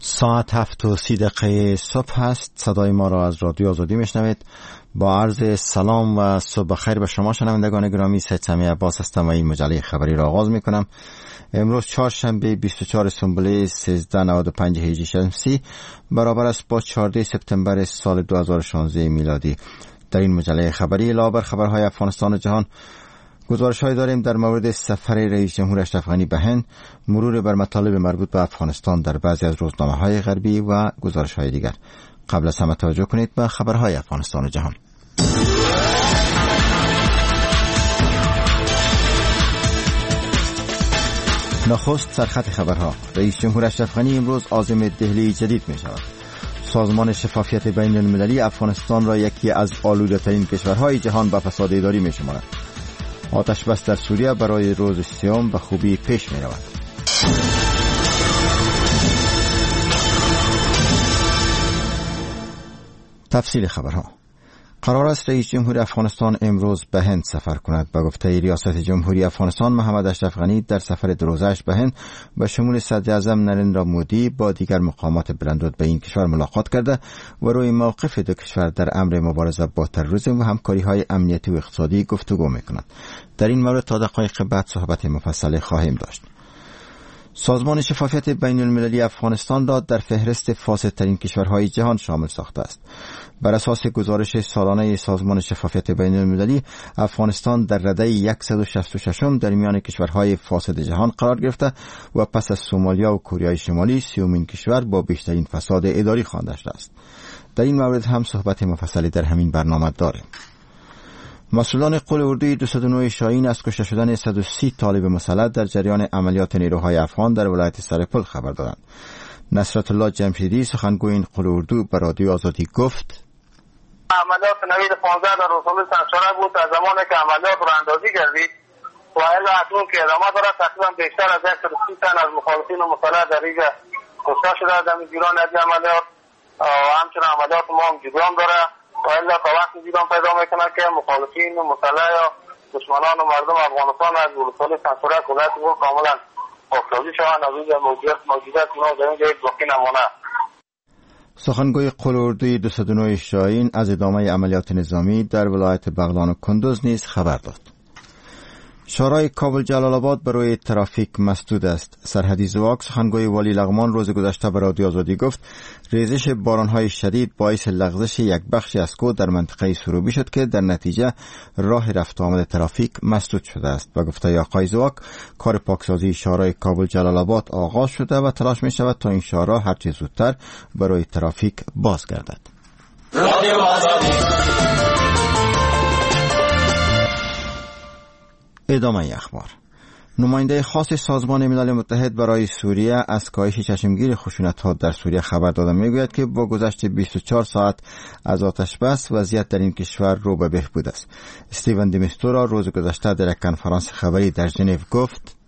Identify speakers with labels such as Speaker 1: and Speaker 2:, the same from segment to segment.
Speaker 1: ساعت 7:30 صبح است. صدای ما را از رادیو آزادی میشنوید. با عرض سلام و صبح خیر به شما شنوندگان گرامی، سید سمیع عباس هستم و این مجله خبری را آغاز میکنم. امروز چهارشنبه 24 سنبله 1395 هجری شمسی برابر است با 14 سپتامبر سال 2016 میلادی. در این مجله خبری علاوه بر خبرهای افغانستان و جهان گزارش‌هایی داریم در مورد سفر رئیس جمهور اشرف غنی به هند، مرور بر مطالب مربوط به افغانستان در بعضی از روزنامه‌های غربی و گزارش‌های دیگر. قبل از همه توجه کنید به خبرهای افغانستان و جهان. نخست سرخط خبرها. رئیس جمهور اشرف غنی امروز عازم دهلی جدید می‌شود. سازمان شفافیت بین المللی افغانستان را یکی از آلوده‌ترین کشورهای جهان به فساد اداری می‌شمارد. آتش بس در سوریه برای روز سیوم به خوبی پیش می رود. تفصیل خبرها. قرار است رئیس جمهور افغانستان امروز به هند سفر کند. به گفته ریاست جمهوری افغانستان، محمد اشرف غنی در سفر دو روزه‌اش به هند به شمول صدر اعظم نریندرا مودی با دیگر مقامات بلندرتبه این کشور ملاقات کرده و روی موقف دو کشور در امر مبارزه با تروریسم و همکاری‌های امنیتی و اقتصادی گفتگو می‌کنند. در این مورد تا دقایق بعد صحبت مفصل خواهیم داشت. سازمان شفافیت بین المللی افغانستان را در فهرست فاسدترین کشورهای جهان شامل ساخته است. بر اساس گزارش سالانه سازمان شفافیت بین المللی، افغانستان در رده 166 در میان کشورهای فاسد جهان قرار گرفته و پس از سومالیا و کره شمالی 30مین کشور با بیشترین فساد اداری خوانده شده است. در این مورد هم صحبت مفصلی در همین برنامه داریم. مسئولان قول اردوی 209 شاهین از کشته شدن 130 طالب مسلح در جریان عملیات نیروهای افغان در ولایت سرپل خبر دادند. نصرت الله جمشیدی سخنگوی این قول اردو به رادیو آزادی گفت:
Speaker 2: عملیات نوید 15 در رسول سنچاره بود. از زمانی که عملیات رو اندازی کردید و الا اکنون که ادامه داره، تقریبا بیشتر از 130 تن از مخالفین مسلح در اینجا کشته شده در جریان از عملیات و همچنین عملیات ما هم جریان داره و الا تا وقتی جریان پیدا میکنه که مخالفین مسلح یا دشمنان و مردم افغانستان از رسول سنچاره کلات رو کاملا افتادی شوند، از اینجا موجودیت اونا در اینجا یک باقی نمونه.
Speaker 1: سخنگوی قول اردوی 209 شاهین از ادامه عملیات نظامی در ولایت بغلان و کندوز نیز خبر داد. شورای کابل جلال آباد برای ترافیک مسدود است. سرحدی زواک سخنگوی ولی لغمان روز گذشته به رادیو آزادی گفت ریزش بارانهای شدید باعث لغزش یک بخشی از کود در منطقه سروبی شد که در نتیجه راه رفت آمد ترافیک مسدود شده است. و گفته آقای زواک کار پاکسازی شورای کابل جلال آباد آغاز شده و تلاش می شود تا این شورا هرچه زودتر برای ترافیک باز گردد. ادامه اخبار. نماینده خاص سازمان ملل متحد برای سوریه از کاهش چشمگیر خشونت‌ها در سوریه خبر داده میگوید که با گذشت 24 ساعت از آتش بس وضعیت در این کشور رو به بهبود است. استیون دمیستورا روز گذشته در یک کنفرانس خبری در ژنو گفت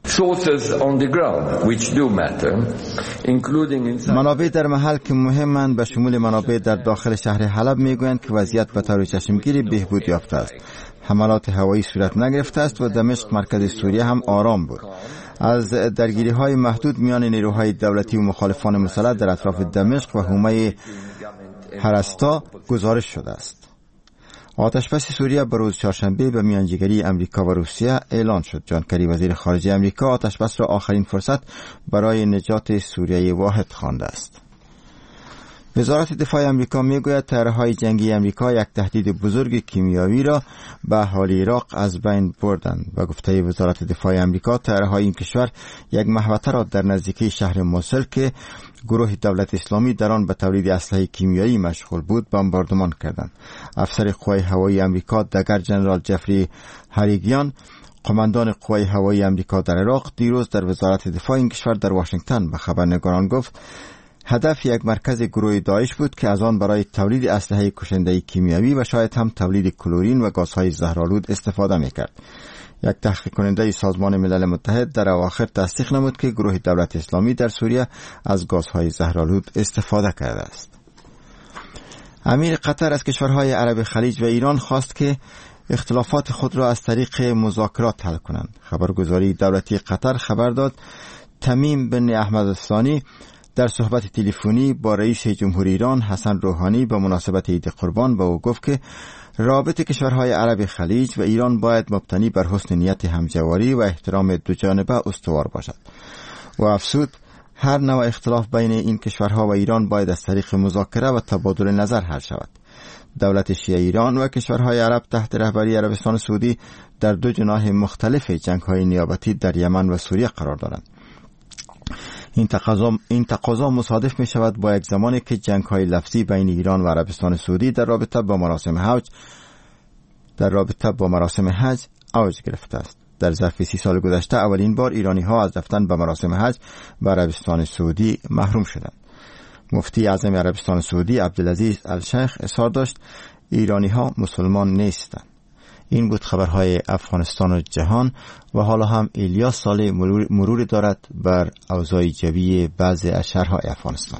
Speaker 1: منابع در محل که مهمند به شمول منابع در داخل شهر حلب میگویند که وضعیت به طور چشمگیری بهبود یافته است. حملات هوایی صورت نگرفته است و دمشق مرکز سوریه هم آرام بود. از درگیری‌های محدود میان نیروهای دولتی و مخالفان مسلح در اطراف دمشق و حومه هرستا گزارش شده است. آتشبس سوریه به روز چهارشنبه به میانجیگری امریکا و روسیه اعلان شد. جان کری وزیر خارجه امریکا آتشبس را آخرین فرصت برای نجات سوریه واحد خوانده است. وزارت دفاع امریکا میگوید طیاره‌های جنگی امریکا یک تهدید بزرگ کیمیایی را به اهالی عراق از بین بردند. و گفته وزارت دفاع امریکا طیاره‌های این کشور یک محوطه را در نزدیکی شهر موسل که گروه دولت اسلامی در آن به تولید اسلحه کیمیایی مشغول بود بمباردمان کردند. افسر قوای هوایی امریکا دگر جنرال جفری هریگیان قماندان قوای هوایی امریکا در عراق دیروز در وزارت دفاع این کشور در واشنگتن به خبرنگاران گفت هدف یک مرکز گروه داعش بود که از آن برای تولید اسلحه کشنده کیمیایی و شاید هم تولید کلورین و گازهای زهرآلود استفاده می‌کرد. یک تحقیق کننده سازمان ملل متحد در اواخر تصدیق نمود که گروه دولت اسلامی در سوریه از گازهای زهرآلود استفاده کرده است. امیر قطر از کشورهای عرب خلیج و ایران خواست که اختلافات خود را از طریق مذاکرات حل کنند. خبرگزاری دولتی قطر خبر داد تمیم بن احمد الثانی در صحبت تلفنی با رئیس جمهوری ایران حسن روحانی به مناسبت عید قربان به او گفت که رابطه کشورهای عرب خلیج و ایران باید مبتنی بر حسن نیت همجواری و احترام دوجانبه استوار باشد و افزود هر نوع اختلاف بین این کشورها و ایران باید از طریق مذاکره و تبادل نظر حل شود. دولت شیعه ایران و کشورهای عرب تحت رهبری عربستان سعودی در دو جناح مختلف جنگ‌های نیابتی در یمن و سوریه قرار دارند. این تقاضا مصادف می شود با یک زمانی که جنگ‌های لفظی بین ایران و عربستان سعودی در رابطه با مراسم حج اوج گرفته است. در ظرف 30 سال گذشته اولین بار ایرانی‌ها از رفتن به مراسم حج به عربستان سعودی محروم شدند. مفتی اعظم عربستان سعودی عبدالعزیز الشیخ اظهار داشت ایرانی‌ها مسلمان نیستند. این بود خبرهای افغانستان و جهان و حالا هم الیاس صالح مروری دارد بر اوضاع جوی بعضی از شهرهای افغانستان.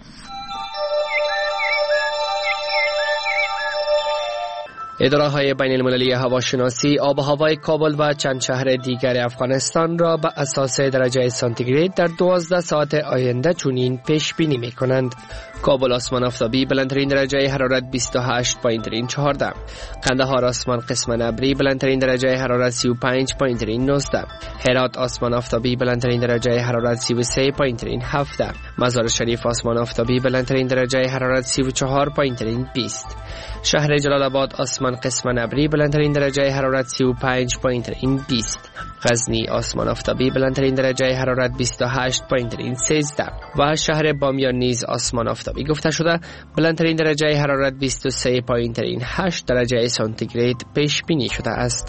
Speaker 3: اداره‌های بین‌المللی هواشناسی آب و هوای کابل و چند شهر دیگر افغانستان را به اساس درجه سانتیگراد در 12 ساعت آینده چنین پیش بینی می‌کنند. کابل آسمان آفتابی بلندترین درجه حرارت 28.14. قندهار آسمان قسماً ابری بلندترین درجه حرارت 35.19. هرات آسمان آفتابی بلندترین درجه حرارت 33.7. مزار شریف آسمان آفتابی بلندترین درجه حرارت 34.20. شهر جلال آباد آسمان قسماً ابری بلندترین درجه حرارت 35.20. غزنی آسمان آفتابی بلندترین درجه حرارت 28.13 و شهر بامیان نیز آسمان آفتابی گفته شده بلندترین درجه حرارت 23.8 درجه سانتیگراد پیش بینی شده است.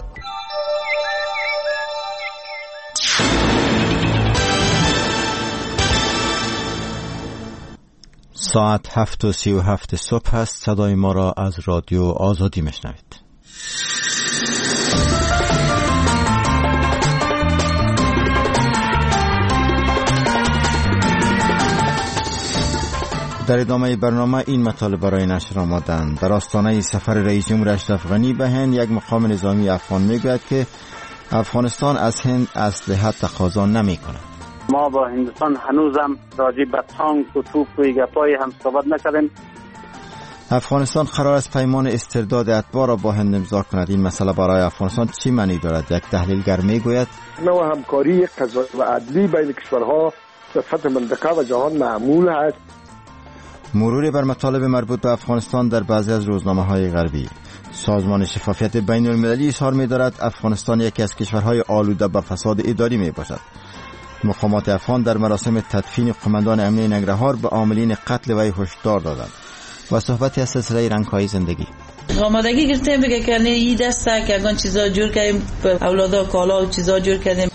Speaker 1: ساعت 7:37 صبح است. صدای ما را از رادیو آزادی میشنوید. در ادامه برنامه این مطالب برای نشر آمدند. در آستانه سفر رئیس جمهور اشرف غنی به هند یک مقام نظامی افغان میگوید که افغانستان از هند اسلحه تقاضا نمی کند.
Speaker 2: ما با هندوستان هنوزم راجع به تانک و توپ و گپای هم صحبت نکردیم.
Speaker 1: افغانستان قرار است پیمان استرداد اتباع را با هند امضا کند. این مسئله برای افغانستان چی معنی دارد؟ یک تحلیلگر میگوید
Speaker 4: نوع همکاری قضایی و عدلی بین کشورها در سطح منطقه و جهان معمول است.
Speaker 1: مروری بر مطالب مربوط به افغانستان در بعضی از روزنامه‌های غربی. سازمان شفافیت بین المللی اظهار می‌دارد افغانستان یکی از کشورهای آلوده به فساد اداری میباشد. مقامات افغان در مراسم تدفین قماندان امنیه ننگرهار به عاملین قتل وی هشدار دادند. و صحبتی از سلسله رنگ‌های زندگی.
Speaker 5: آمادگی گرفتیم بگه که این دسته که اگان چیزا جور کردیم اولادا کالا و چیزا جور کردیم.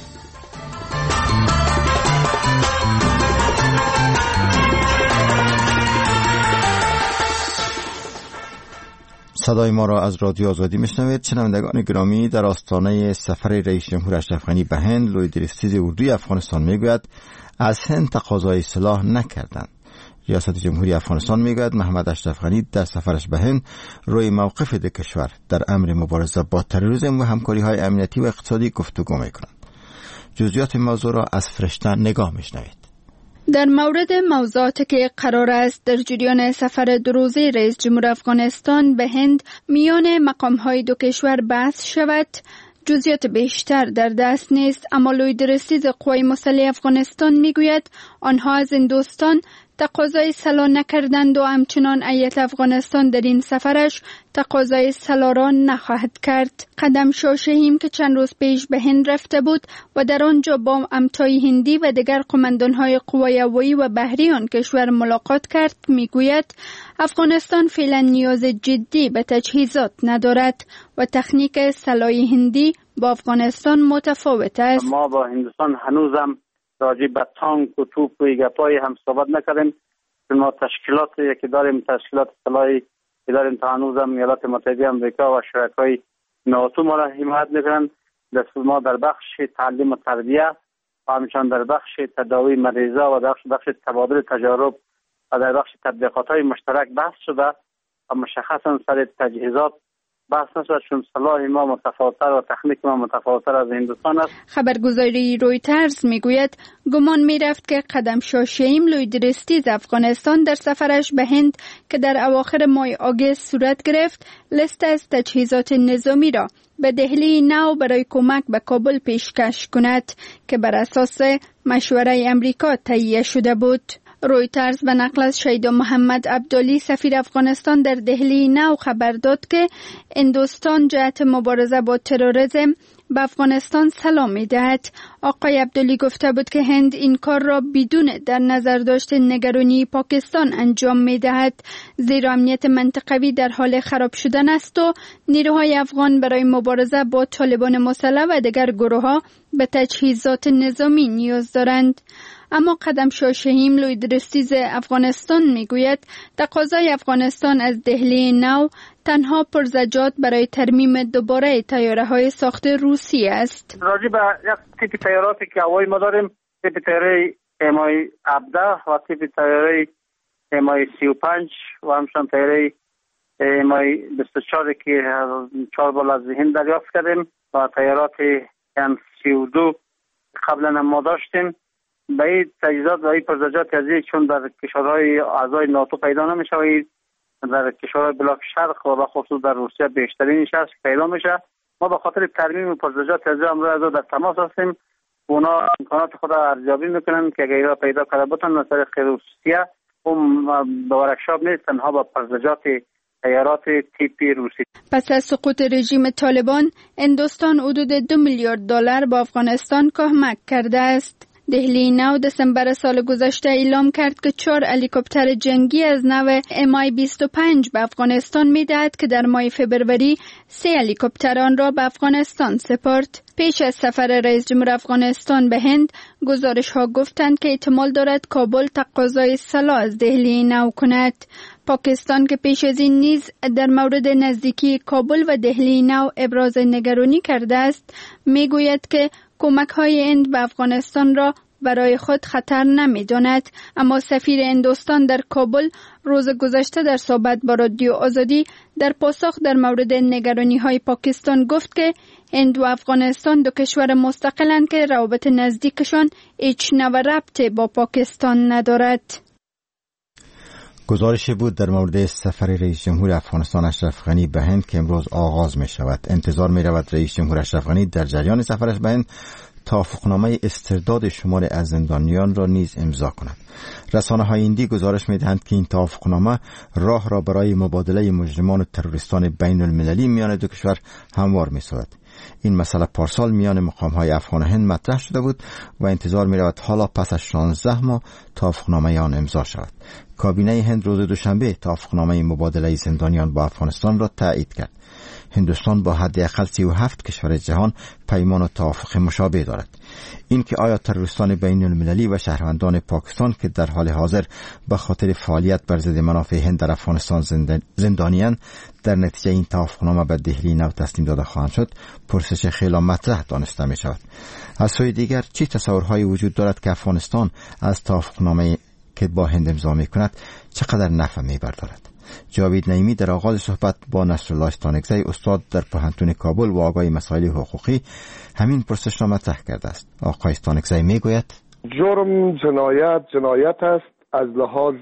Speaker 1: صدای ما را از رادیو آزادی میشنوید. شنوندگان گرامی، در آستانه سفر رئیس جمهور اشرف غنی به هند، لوی درستیز اردوی افغانستان میگوید از هند تقاضای سلاح نکردند. ریاست جمهوری افغانستان میگوید محمد اشرف غنی در سفرش به هند روی موقف دو کشور در امر مبارزه با تروریسم و همکاری‌های امنیتی و اقتصادی گفتگو میکنند. جزئیات موضوع را از فرشته نگاه میشنوید.
Speaker 6: در مورد موضوعاتی که قرار است در جریان سفر دو روزه رئیس جمهور افغانستان به هند میان مقام‌های دو کشور بحث شود، جزئیات بیشتر در دست نیست، اما لوی درستیز قوای مسلح افغانستان میگوید آنها از هندوستان تقاضای سلاح نکردند و همچنان هیئت افغانستان در این سفرش تقاضای سلاح را نخواهد کرد. قدم شاه شهیم که چند روز پیش به هند رفته بود و در آنجا با امتای هندی و دیگر قماندانهای قوای هوایی و بحری آن کشور ملاقات کرد، میگوید افغانستان فعلا نیاز جدی به تجهیزات ندارد و تکنیک سلاح هندی با افغانستان متفاوت است.
Speaker 2: ما با هندوستان هنوزم راجع به تانک و توپ و گپای هم صحبت نکردیم. ما تشکیلاتی که داریم، تشکیلات سلاحی که داریم، تا هنوزم ایالات متحده آمریکا و شرکای ناتو ما را حمایت میکنند. ما در بخش تعلیم و تربیه و همچنان در بخش تداوی مریضا و در بخش تبادل تجارب و در بخش تطبیقات های مشترک بحث شده و مشخصا سر تجهیزات بحث نشد، چون سلاح ما متفاوت‌تر و تکنیک ما متفاوت‌تر از هندوستان است.
Speaker 6: خبرگزاری رویترز میگوید گمان میرفت که قدمشاه شیم لویدرستیز افغانستان در سفرش به هند که در اواخر ماه آگوست صورت گرفت، لیست از تجهیزات نظامی را به دهلی نو برای کمک به کابل پیشکش کند که بر اساس مشوره امریکا تهیه شده بود. رویترز به نقل از شیدا محمد عبدالی سفیر افغانستان در دهلی نو خبر داد که هندوستان جهت مبارزه با تروریسم به افغانستان سلام می دهد. آقای عبدالی گفته بود که هند این کار را بدون در نظر داشت نگرانی پاکستان انجام می دهد، زیرا امنیت منطقوی در حال خراب شدن است و نیروهای افغان برای مبارزه با طالبان مسلح و دیگر گروه ها به تجهیزات نظامی نیاز دارند. اما قدمشاه شهیم لویدرستیز افغانستان میگوید تقاضای افغانستان از دهلی نو تنها پرزجات برای ترمیم دوباره طیاره‌های ساخت روسی است.
Speaker 2: راجع به یک تیپ طیاراتی که هوایی ما داریم، تیپ طیاره MI 17 و تیپ طیاره MI 35 و همچنین طیاره MI 24 که 4 بال از هند دریافت کردیم و طیارات M32 قبلا ما داشتیم. به این تجهیزات و این پرزجات ازی چون در کشورهای اعضای ناتو پیدا نمیشه و در کشورهای بلاک شرق و خصوص در روسیه بیشترین شخص پیدا میشه. ما به خاطر ترمیم پرزجات ازی امروز در تماس هستیم. اونا امکانات خود ارزیابی میکنن که اگر پیدا کرده بودن از طریق روسیه اون به ورکشاپ نیست، تنها با پرزجات طیارات تیپی روسی.
Speaker 6: پس از سقوط رژیم طالبان، هندوستان حدود 2 میلیارد دلار با افغانستان کمک کرده است. دهلی نو دسامبر سال گذشته اعلام کرد که 4 هلیکوپتر جنگی از نوع MI 25 به افغانستان می‌دهد که در ماه فوریه 3 هلیکوپتر آن را به افغانستان سپرد. پیش از سفر رئیس جمهور افغانستان به هند، گزارش‌ها گفتند که احتمال دارد کابل تقاضای سلاح از دهلی نو کند. پاکستان که پیش از این نیز در مورد نزدیکی کابل و دهلی نو ابراز نگرانی کرده است، میگوید که کمک‌های هند به افغانستان را برای خود خطر نمی‌داند. اما سفیر هندوستان در کابل روز گذشته در صحبت با رادیو آزادی در پاسخ در مورد نگرانی‌های پاکستان گفت که هند و افغانستان دو کشور مستقلند که روابط نزدیکشان هیچ نوع ربطی با پاکستان ندارد.
Speaker 1: گزارشی بود در مورد سفر رئیس جمهور افغانستان اشرف غنی به هند که امروز آغاز می شود. انتظار می رود رئیس جمهور اشرف غنی در جریان سفرش به هند توافقنامه استرداد شماری از زندانیان را نیز امضا کند. رسانه‌های هندی گزارش می‌دهند که این توافقنامه راه را برای مبادله مجرمان و تروریستان بین المللی میان دو کشور هموار می‌سازد. این مسئله پارسال میان مقام‌های افغان و هند مطرح شده بود و انتظار می‌رود حالا پس از 16 ماه توافقنامه آن امضا شود. کابینه هند روز دوشنبه توافقنامه مبادله زندانیان با افغانستان را تایید کرد. هندوستان با حداقل 37 کشور جهان پیمان و توافق مشابه دارد. این که آیا تروریستان بین المللی و شهروندان پاکستان که در حال حاضر به خاطر فعالیت بر ضد منافع هند در افغانستان زندانیان در نتیجه این توافقنامه به دهلی نو تسلیم داده خواهند شد، پرسش خیلی مطرح دانسته می شود. از سوی دیگر چه تصورهایی وجود دارد که افغانستان از توافقنامه که با هند امضا می کند چقدر نفع می بردارد؟ جاوید نعیمی در آغاز صحبت با نصرالله استانکزی استاد در پوهنتون کابل و آقای مسائل حقوقی همین پرسش را مطرح کرده است. آقای استانکزی میگوید
Speaker 4: جرم جنایت است. از لحاظ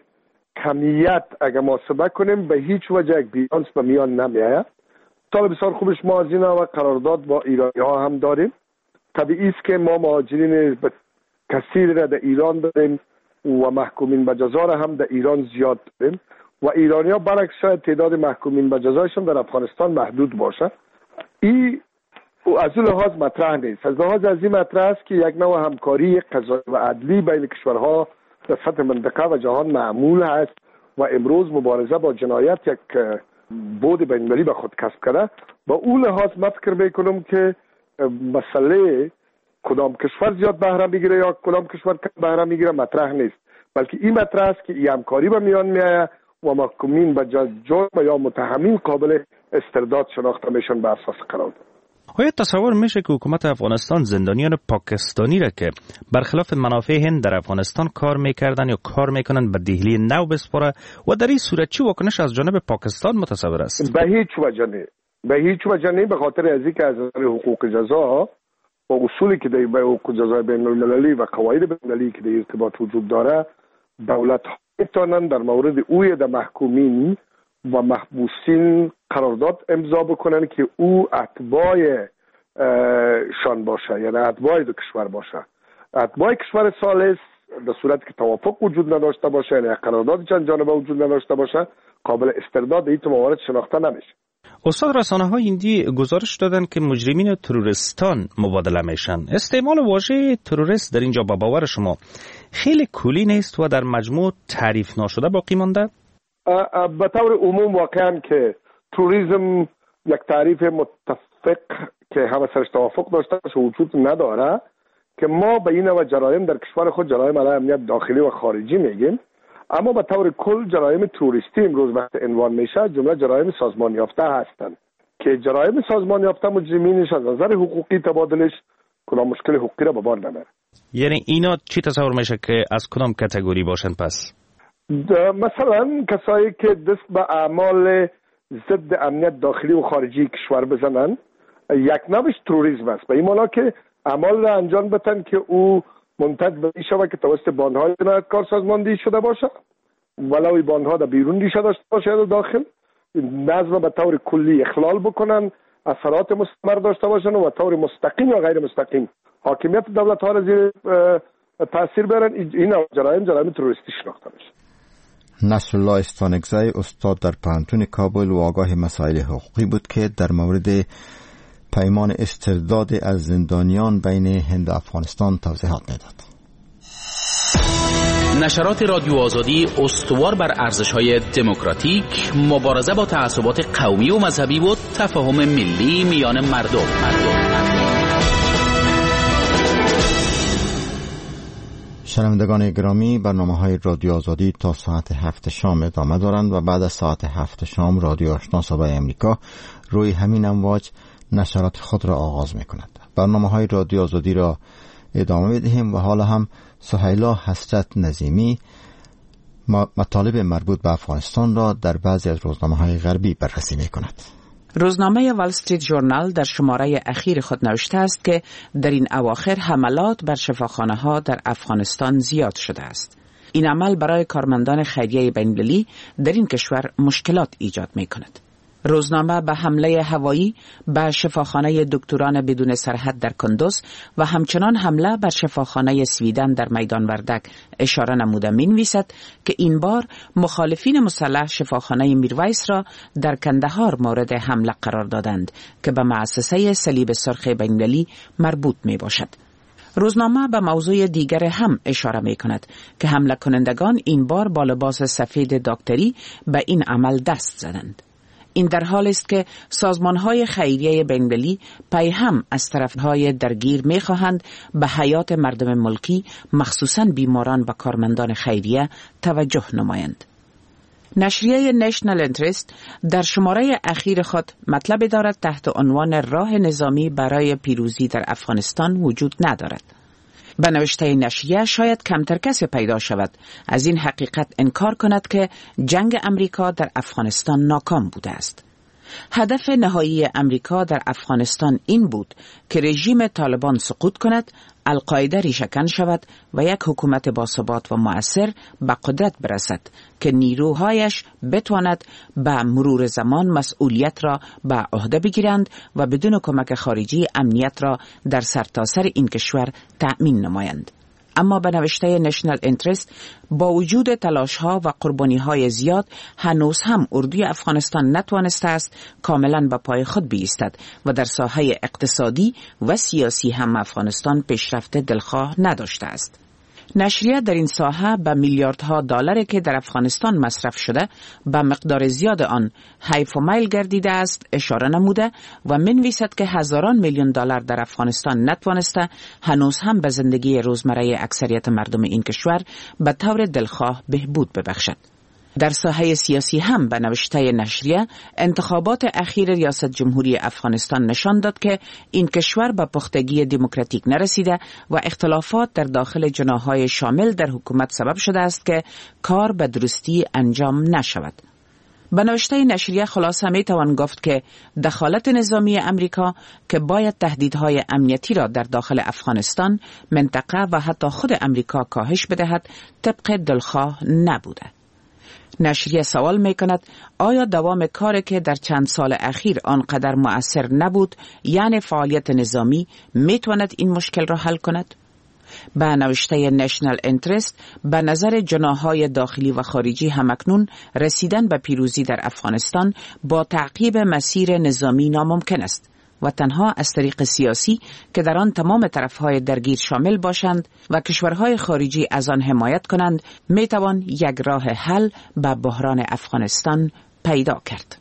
Speaker 4: کمیت اگر محاسبه کنیم به هیچ وجه یک بیلانس به میان نمیآید. سال بسیار خوبش ما از این و قرارداد با ایرانی ها هم داریم. طبیعی است که ما مهاجرین کثیر را در ایران داریم و محکومین به جزا را هم در ایران زیاد داریم و ایرانی ها برعکس شاید تعداد محکومین به جزایشان در افغانستان محدود باشه. این از این لحاظ مطرح نیست. از لحاظ از این مطرح است که یک نوع همکاری قضایی و عدلی بین کشورها در سطح منطقه و جهان معمول است و امروز مبارزه با جنایت یک بود بین‌المللی به خود کسب کرده. با اون لحاظ من فکر میکنم که مسئله کدام کشور زیاد بهره میگیره یا کدام کشور کم بهره میگیره مطرح نیست، بلکه این مطرح است که این همکاری به میان میآید و محکومین به جرم یا متهمین قابل استرداد شناخته میشن به اساس قرارداد.
Speaker 7: آیا تصور میشه که حکومت افغانستان زندانیان پاکستانی را که برخلاف منافع هند در افغانستان کار میکردن یا کار میکنن به دهلی نو بسپاره و در این صورت چه واکنش از جانب پاکستان متصور است؟
Speaker 4: به هیچ وجه نه. به هیچ وجه نه، به خاطر از اینکه از نظر حقوق جزا با اصولی که در حقوق جزای بین المللی و قواعد بین المللی که در ارتباط وجود داره، دولت ها میتونن در مورد اوی در محکومین و محبوسین قرارداد امضا بکنن که او اتباع شان باشه، یعنی اتباع دو کشور باشه. اتباع کشور ثالث در صورتی که توافق وجود نداشته باشه، یعنی قرارداد چند جانبه وجود نداشته باشه، قابل استرداد این موارد شناخته نمیشه.
Speaker 7: استاد، رسانه های هندی گزارش دادن که مجرمین تروریستان مبادله میشن. استعمال واژه تروریست در اینجا با باور شما خیلی کلی نیست و در مجموع تعریف ناشده باقی مانده؟
Speaker 4: به طور عموم واقعا که تروریسم یک تعریف متفق که همه سرش توافق داشته باشه وجود نداره، که ما به این نوع جرایم در کشور خود جرایم علیه امنیت داخلی و خارجی میگیم، اما به طور کل جرایم تروریستی امروز وقت عنوان میشه جمله جرایم سازمان یافته هستند که جرایم سازمان یافته مجرمینش از نظر حقوقی تبادلش کدام مشکل حقوقی را به بار نمیاره.
Speaker 7: یعنی اینا چی تصور میشه که از کدام کاتگوری باشن پس؟
Speaker 4: مثلا کسایی که دست به اعمال ضد امنیت داخلی و خارجی کشور بزنن، یک نوعش تروریسم است، به این معنی که اعمال را انجام بدن که او منتج به این شود که توسط باندهای جنایتکار سازماندهی شده باشه، ولو باندها در بیرون ریشه داشته باشه یا داخل، نظم به طور کلی اخلال بکنن، اثرات مستمر داشته باشن و طور مستقیم یا غیر مستقیم حاکمیت دولت ها را زیر تاثیر برن. این جرایم تروریستی شناخته میشه.
Speaker 1: نصرالله استانکزی استاد در پانتون کابل و آگاه مسائل حقوقی بود که در مورد پیمان استرداد از زندانیان بین هند و افغانستان توضیحات میداد.
Speaker 8: نشرات رادیو آزادی استوار بر ارزش‌های دموکراتیک، مبارزه با تعصبات قومی و مذهبی و تفاهم ملی میان مردم.
Speaker 1: شنوندگان گرامی، برنامه‌های رادیو آزادی تا ساعت 7 شام ادامه دارند و بعد از ساعت 7 شام رادیو آشنا صدای امریکا روی همین امواج نشرات خود را آغاز می‌کند. برنامه‌های رادیو آزادی را ادامه می‌دهیم و حالا هم سهیلا حسرت نظیمی مطالب مربوط به افغانستان را در بعضی از روزنامه‌های غربی بررسی می‌کند.
Speaker 9: روزنامه وال استریت ژورنال در شماره اخیر خود نوشته است که در این اواخر حملات بر شفاخانه‌ها در افغانستان زیاد شده است. این عمل برای کارمندان خیریه بین‌المللی در این کشور مشکلات ایجاد می‌کند. روزنامه به حمله هوایی به شفاخانه دکتران بدون سرحد در کندوز و همچنان حمله بر شفاخانه سویدن در میدان وردک اشاره نموده می‌نویسد که این بار مخالفین مسلح شفاخانه میرویس را در کندهار مورد حمله قرار دادند که به مؤسسه صلیب سرخ بین‌المللی مربوط میباشد. روزنامه به موضوع دیگر هم اشاره می کند که حمله کنندگان این بار با لباس سفید دکتری به این عمل دست زدند. این در حال است که سازمان‌های خیریه بین‌المللی پی هم از طرف‌های درگیر می‌خواهند به حیات مردم ملکی مخصوصاً بیماران و کارمندان خیریه توجه نمایند. نشریه نشنال انترست در شماره اخیر خود مطلب دارد تحت عنوان راه نظامی برای پیروزی در افغانستان وجود ندارد. به نوشته نشریه شاید کمتر کسی پیدا شود از این حقیقت انکار کند که جنگ امریکا در افغانستان ناکام بوده است. هدف نهایی امریکا در افغانستان این بود که رژیم طالبان سقوط کند، القاعده ریشه‌کن شود و یک حکومت باثبات و مؤثر به قدرت برسد که نیروهایش بتواند به مرور زمان مسئولیت را به عهده بگیرند و بدون کمک خارجی امنیت را در سرتاسر این کشور تأمین نمایند. اما به نوشته نشنال انترست با وجود تلاش‌ها و قربانی‌های زیاد هنوز هم اردوی افغانستان نتوانسته است کاملاً به پای خود بایستد و در ساحه اقتصادی و سیاسی هم افغانستان پیشرفت دلخواه نداشته است. نشریه در این ساحه به میلیاردها دلاری که در افغانستان مصرف شده به مقدار زیاد آن حیف و میل گردیده است اشاره نموده و منویسد که هزاران میلیون دلار در افغانستان نتوانسته هنوز هم به زندگی روزمره اکثریت مردم این کشور به طور دلخواه بهبود ببخشد. در ساحه سیاسی هم به نوشته نشریه انتخابات اخیر ریاست جمهوری افغانستان نشان داد که این کشور به پختگی دموکراتیک نرسیده و اختلافات در داخل جناح‌های شامل در حکومت سبب شده است که کار به درستی انجام نشود. به نوشته نشریه خلاصه می توان گفت که دخالت نظامی امریکا که باید تهدیدهای امنیتی را در داخل افغانستان، منطقه و حتی خود امریکا کاهش بدهد طبق دلخواه نبوده. نشریه سوال می کند آیا دوام کاری که در چند سال اخیر آنقدر مؤثر نبود، یعنی فعالیت نظامی، می تواند این مشکل را حل کند؟ به نوشته نشنل انترست، به نظر جناح‌های داخلی و خارجی همکنون رسیدن به پیروزی در افغانستان با تعقیب مسیر نظامی ناممکن است و تنها از طریق سیاسی که در آن تمام طرفهای درگیر شامل باشند و کشورهای خارجی از آن حمایت کنند می توان یک راه حل به بحران افغانستان پیدا کرد.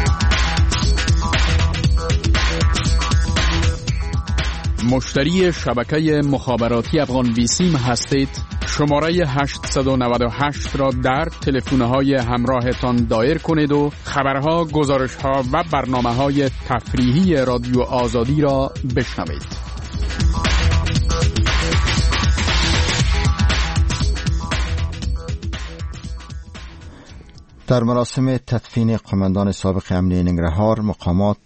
Speaker 10: مشتری شبکه مخابراتی افغان ویسیم هستید؟ شماره 898 را در تلفن‌های همراهتان دایر کنید و خبرها، گزارش‌ها و برنامه‌های تفریحی رادیو آزادی را بشنوید.
Speaker 1: در مراسم تدفین قماندان سابق امنیه ننگرهار، مقامات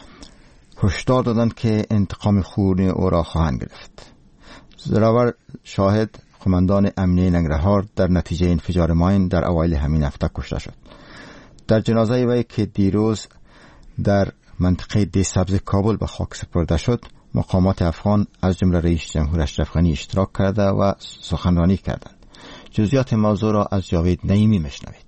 Speaker 1: هشدار دادند که انتقام خونی او را خواهند گرفت. زراور شاهد، قماندان امنیه ننگرهار، در نتیجه انفجار ماین در اوایل همین هفته کشته شد. در جنازه وی که دیروز در منطقه دی سبز کابل به خاک سپرده شد، مقامات افغان از جمله رئیس جمهور اشرف غنی اشتراک کرده و سخنرانی کردند. جزئیات موضوع را از جاوید نعیمی میشنوید.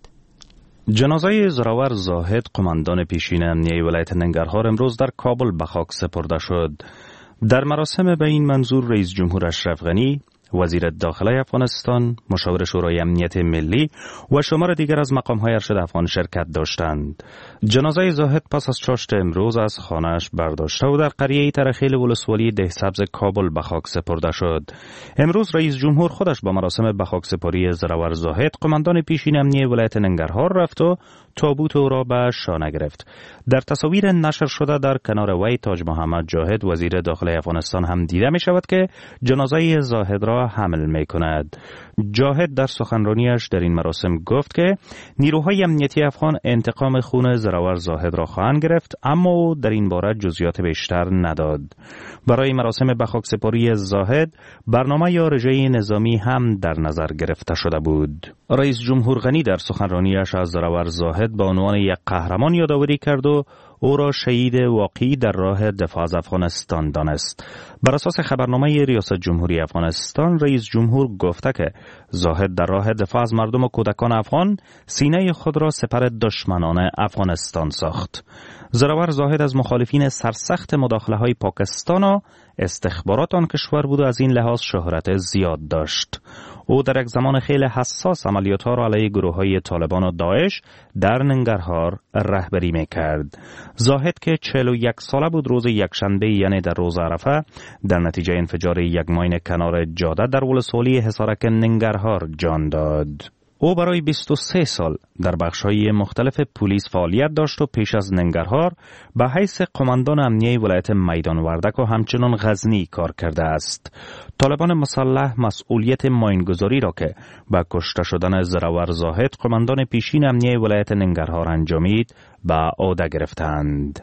Speaker 7: جنازه زراور زاهد، قماندان پیشین امنیه ولایت ننگرهار، امروز در کابل به خاک سپرده شد. در مراسم به این منظور رئیس جمهور اشرف غنی، وزیر داخله افغانستان، مشاور شورای امنیت ملی و شمار دیگر از مقام‌های ارشد افغان شرکت داشتند. جنازه زاهد پس از چاشت امروز از خانه‌اش برداشته و در قریه ترخیل ولسوالی ده سبز کابل به خاک سپرده شد. امروز رئیس جمهور خودش با مراسم به خاک سپاری زراور زاهد، قماندان پیشین امنیه ولایت ننگرهار، رفت و تابوت او را به شانه گرفت. در تصاویر نشر شده در کنار وی تاج محمد جاهد، وزیر داخله افغانستان، هم دیده می شود که جنازه زاهد را حمل می کند. جاهد در سخنرانیش در این مراسم گفت که نیروهای امنیتی افغان انتقام خون زراور زاهد را خواهند گرفت، اما او در این باره جزئیات بیشتر نداد. برای مراسم به خاک سپاری زاهد، برنامه یا رژه نظامی هم در نظر گرفته شده بود. رئیس جمهور غنی در سخنرانیش از زراور زاهد به عنوان یک قهرمان یادآوری کرد و او را شهید واقعی در راه دفاع از افغانستان دانست. بر اساس خبرنامه ریاست جمهوری افغانستان، رئیس جمهور گفته که زاهد در راه دفاع از مردم و کودکان افغان سینه خود را سپر دشمنان افغانستان ساخت. زراور زاهد از مخالفین سرسخت مداخله‌های پاکستان و استخبارات آن کشور بود و از این لحاظ شهرت زیاد داشت. او در یک زمان خیلی حساس عملیات‌ها را علیه گروه‌های طالبان و داعش در ننگرهار رهبری می‌کرد. زاهد که 41 ساله بود، روز یکشنبه یعنی در روز عرفه در نتیجه انفجار یک ماین کنار جاده در ولسوالی حصارک ننگرهار جان داد. او برای 23 سال در بخش‌های مختلف پلیس فعالیت داشت و پیش از ننگرهار به حیث قماندان امنیه ولایت میدان وردک و همچنان غزنی کار کرده است. طالبان مسلح مسئولیت ماینگذاری را که با کشته شدن زراور زاهد، قماندان پیشین امنیه ولایت ننگرهار انجامید، به عهده گرفتند.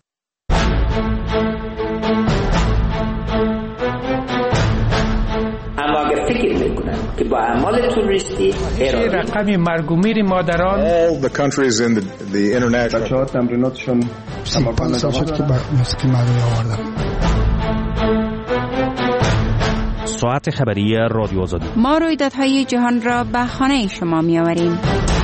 Speaker 11: اما اگر فکر میکنن که با اعمال تروریستی
Speaker 12: رقم مرگ و میر مادران
Speaker 13: بچه‌ها تمریناتشون
Speaker 14: تمام شد که موسیقی مردمی آوردم.
Speaker 7: ساعت خبری رادیو آزادی.
Speaker 15: ما رویدادهای جهان را به خانه شما می‌آوریم.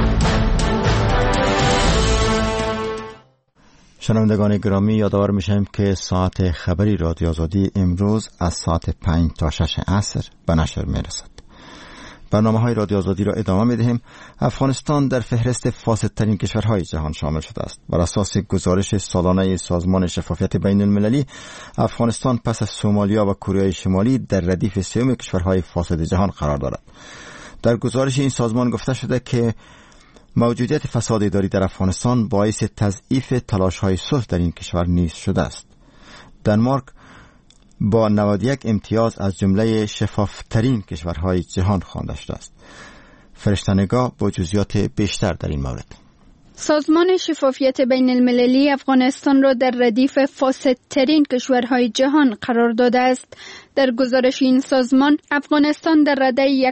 Speaker 1: شنوندگان گرامی، یادآور میشیم که ساعت خبری رادیو آزادی امروز از ساعت 5 تا 6 عصر به نشر میرسد. برنامه‌های رادیو آزادی را ادامه میدهیم. افغانستان در فهرست فاسدترین کشورهای جهان شامل شده است. بر اساس گزارش سالانه سازمان شفافیت بین المللی، افغانستان پس از سومالیا و کره شمالی در ردیف سوم کشورهای فاسد جهان قرار دارد. در گزارش این سازمان گفته شده که موجودیت فساد اداری در افغانستان باعث تضعیف تلاش‌های صلح در این کشور نیز شده است. دانمارک با 91 امتیاز از جمله شفافترین کشورهای جهان خوانده شده است. فرشته‌نگاه با جزئیات بیشتر در این مورد.
Speaker 6: سازمان شفافیت بین المللی افغانستان را در ردیف فاسدترین کشورهای جهان قرار داده است. در گزارش این سازمان، افغانستان در رده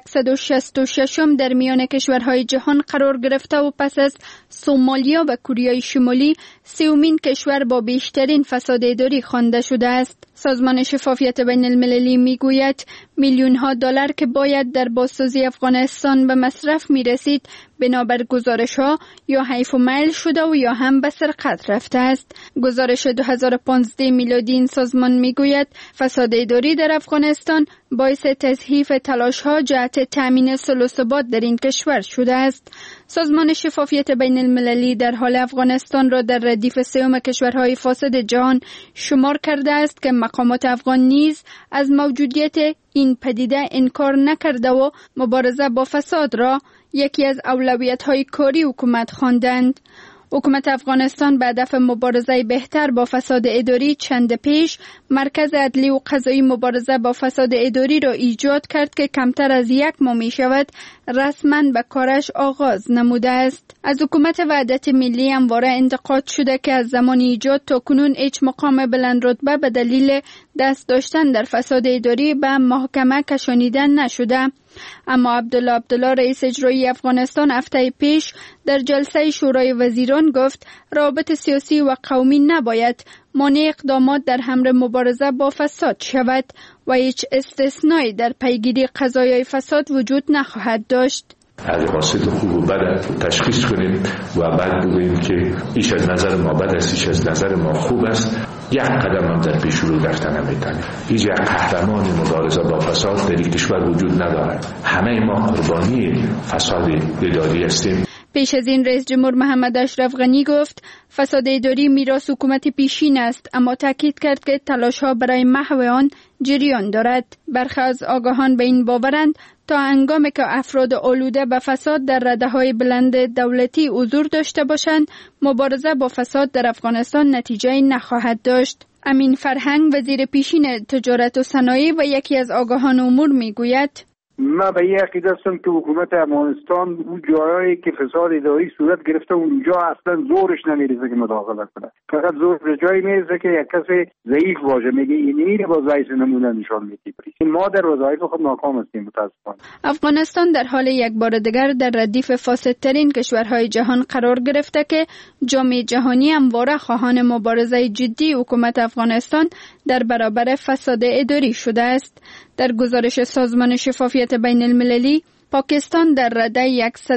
Speaker 6: 166 در میان کشورهای جهان قرار گرفته و پس از سومالیا و کره شمالی 30مین کشور با بیشترین فساد اداری خوانده شده است. سازمان شفافیت بین المللی میگوید میلیون‌ها دلار که باید در بازسازی افغانستان به مصرف میرسید بنابر گزارش‌ها یا حیف و میل شده و یا هم به سرقت رفته است. گزارش 2015 میلادی این سازمان میگوید فساد اداری در افغانستان باعث تضعیف تلاش‌ها جهت تأمین صلح و ثبات در این کشور شده است. سازمان شفافیت بین المللی در حال افغانستان را در ردیف سوم کشورهای فاسد جهان شمار کرده است که مقامات افغان نیز از موجودیت این پدیده انکار نکرده و مبارزه با فساد را یکی از اولویت‌های کاری حکومت خواندند. حکومت افغانستان به هدف مبارزه بهتر با فساد اداری چند پیش مرکز عدلی و قضایی مبارزه با فساد اداری را ایجاد کرد که کمتر از 1 ماه می شود رسما به کارش آغاز نموده است. از حکومت وحدت ملی همواره انتقاد شده که از زمان ایجاد تا کنون هیچ مقام بلند رتبه به دلیل دست داشتن در فساد اداری به محکمه کشانیده نشده. اما عبدالله رئیس اجرایی افغانستان هفته پیش در جلسه شورای وزیران گفت روابط سیاسی و قومی نباید مانع اقدامات در امر مبارزه با فساد شود و هیچ استثنایی در پیگیری قضایای فساد وجود نخواهد داشت.
Speaker 13: از فاسد خوب و بد تشخیص کنیم و بعد بگوییم که ایش از نظر ما بد است، ایش از نظر ما خوب است. یک قدم هم در پیش رو رفتن نمیتونیم. هیچ یک قهرمان مبارزه با فساد در این کشور وجود ندارد. همه ما قربانی فساد اداری هستیم.
Speaker 6: پیش از این رئیس جمهور محمد اشرف غنی گفت فساد اداری میراث حکومت پیشین است، اما تاکید کرد که تلاش‌ها برای محو آن جریان دارد. برخی از آگاهان به این باورند تا هنگامی که افراد آلوده به فساد در رده‌های بلند دولتی حضور داشته باشند، مبارزه با فساد در افغانستان نتیجه نخواهد داشت. امین فرهنگ وزیر پیشین تجارت و صنایع و یکی از آگاهان امور میگوید
Speaker 16: ما به این عقیده هستم که حکومت افغانستان اون جایی که فساد اداری صورت گرفته اونجا اصلا زورش نمیرسه که مداخله کنه. فقط زور به جایی میرسه که یک کسی ضعیف باشه میگه این با ضعیف نمونه نشان میده. ما در وظایف خود ناکام هستیم متاسفانه.
Speaker 6: افغانستان در حال یک بار دیگر در ردیف فاسدترین کشورهای جهان قرار گرفته که جامعه جهانی همواره خواهان مبارزه جدی حکومت افغانستان در برابر فساد اداری شده است. در گزارش سازمان شفافیت بین المللی، پاکستان در رده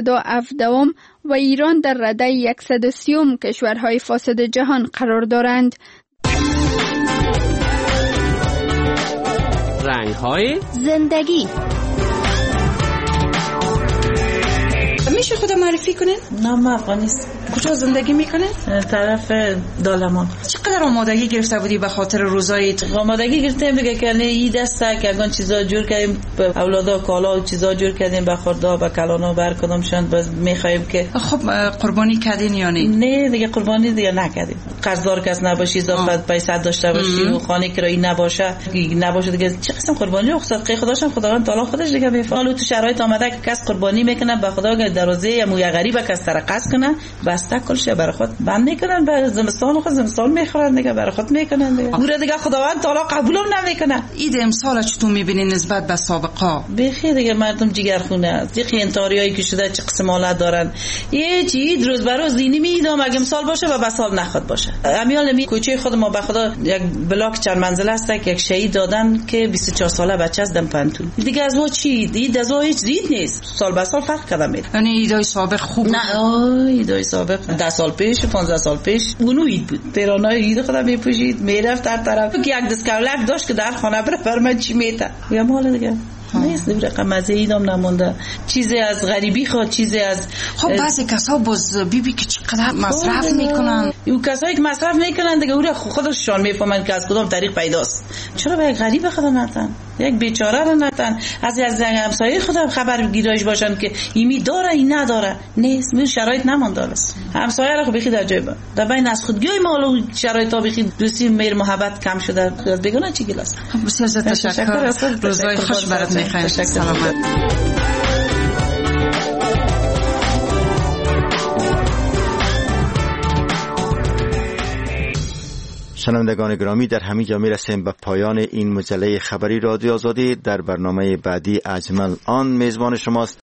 Speaker 6: 117 و ایران در رده 130 کشورهای فاسد جهان قرار دارند.
Speaker 3: رنگ‌های
Speaker 17: زندگی.
Speaker 5: میشه خدا معرفی کنین؟
Speaker 17: نه من افغانیست.
Speaker 5: کجا زندگی میکنه؟
Speaker 17: طرف دالمان.
Speaker 5: چقدر آمادگی گرفته بودی به خاطر روزای
Speaker 17: آمادگی گرفتیم دیگه که این دسته که اگه چیزا جور کردیم اولادا کالا و چیزا جور کردیم به خوردا به کلانا بر کدامشون باز میخوایم که
Speaker 5: خب قربانی کردین یا
Speaker 17: نه دیگه قربانی دیگه نکردیم. قرضدار کس نباشی اضافه پیسه داشته باشی و خانه کرایی نباشه دیگه چه قسم قربانی رخصت خداشم خداوند تعالی خودش دیگه میفعال تو شرایط آمده که کس قربانی میکنه به خدا که دروازه مو غریب کس ترقص کنه بسته کلش برای خود بند میکنن به زمستان خود زمستان میخورن دیگه برای خود میکنن دیگه گوره دیگه خداوند تعالی قبولم نمیکنه.
Speaker 5: عید امسال چطور میبینی نسبت به سابقا؟
Speaker 17: بخیر دیگه مردم جگرخونه است دیگه انتاریایی که شده چه قسم حالت دارن یه چیز روز به روز دینی میدم اگه امسال باشه و بسال نخواد باشه. امیال کوچه خود ما به خدا یک بلاک چند منزله است که یک شهید دادن که 24 ساله بچه است دم پنتون دیگه از وا چی دید از وا هیچ دید نیست سال به سال فرق کردم.
Speaker 5: یعنی ایدای سابق خوب
Speaker 17: نه ایدای سابق 10 سال پیش 15 سال پیش اونو اید بود پیرانای اید خودم میپوشید میرفت در طرف که یک دستکولک داشت که در خانه بره بر من چی میته یا مال دیگه نیست دیگه رقم مزه ایدام نمونده چیزی از غریبی خواد چیزی از
Speaker 5: خب بعضی کسا باز بیبی که چقدر مصرف میکنن
Speaker 17: اون کسایی که مصرف میکنن دیگه اون خودشون میفهمن که از کدام طریق پیداست. چرا به یک غریب خدا نتن یک بیچاره رو نتن از همسایه خدا خبر گیرایش باشن که ایمی داره این نداره نیست می شرایط نمونده است همسایه رو بخی در جیب در بین از خودگی ما شرایط ها بخی دوستی مهر محبت کم شده از بگونه چی گلاست.
Speaker 5: بسیار تشکر روزای خوش برات میخوایم. سلامت.
Speaker 1: شنوندگان گرامی، در همین جا میرسیم به پایان این مجله خبری رادیو آزادی. در برنامه بعدی اجمل آن میزبان شماست.